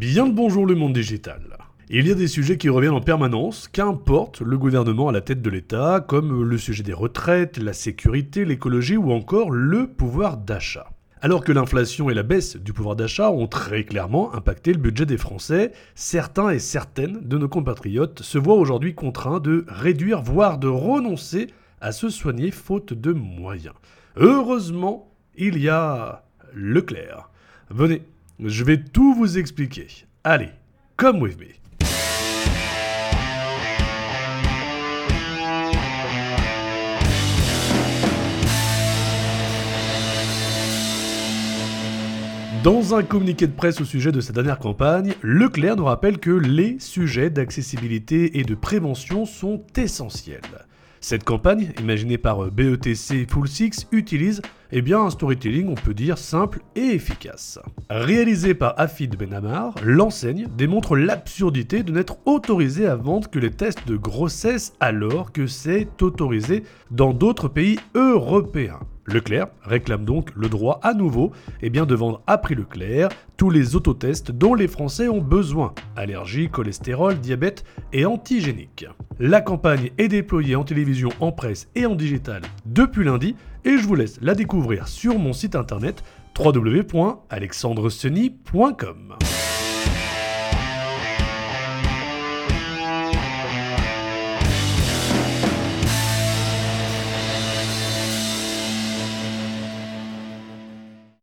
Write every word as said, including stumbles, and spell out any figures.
Bien le bonjour le monde digital. Il y a des sujets qui reviennent en permanence, qu'importe le gouvernement à la tête de l'État, comme le sujet des retraites, la sécurité, l'écologie ou encore le pouvoir d'achat. Alors que l'inflation et la baisse du pouvoir d'achat ont très clairement impacté le budget des Français, certains et certaines de nos compatriotes se voient aujourd'hui contraints de réduire, voire de renoncer à se soigner faute de moyens. Heureusement, il y a Leclerc. Venez, je vais tout vous expliquer. Allez, come with me. Dans un communiqué de presse au sujet de sa dernière campagne, Leclerc nous rappelle que les sujets d'accessibilité et de prévention sont essentiels. Cette campagne, imaginée par B E T C Full Six, utilise eh bien, un storytelling, on peut dire, simple et efficace. Réalisé par Hafid Benhamar, l'enseigne démontre l'absurdité de n'être autorisé à vendre que les tests de grossesse alors que c'est autorisé dans d'autres pays européens. Leclerc réclame donc le droit à nouveau eh bien, de vendre à prix Leclerc tous les autotests dont les Français ont besoin, allergie, cholestérol, diabète et antigénique. La campagne est déployée en télévision, en presse et en digital depuis lundi et je vous laisse la découvrir sur mon site internet w w w point alexandre seny point com.